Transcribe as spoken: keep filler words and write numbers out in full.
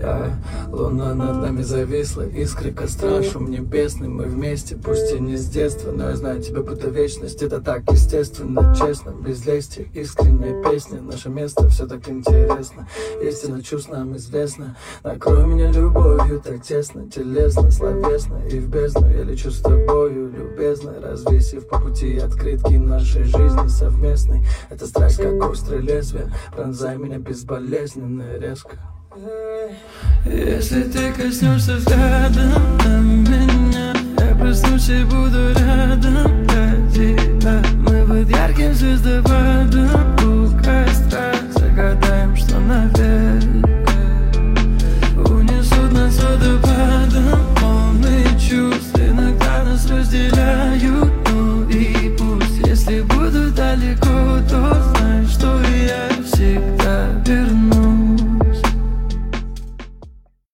yeah. Луна над нами зависла, искры костра, шум небесный. Мы вместе, пусть и не с детства, но я знаю тебя будто вечность. Это так естественно, честно, без лести. Искренняя песня, наше место все так интересно. Истина чувств нам известна. Накрой меня любовью так тесно, телесно, словесно. И в бездну я лечу с тобою, любезно, развесив по пути открытки нашей жизни совместной. Это страсть, как острое лезвие, пронзай меня безболезненно и резко. Если ты коснешься взглядом на меня, я проснусь и буду рядом для тебя. Мы под ярким звездопадом.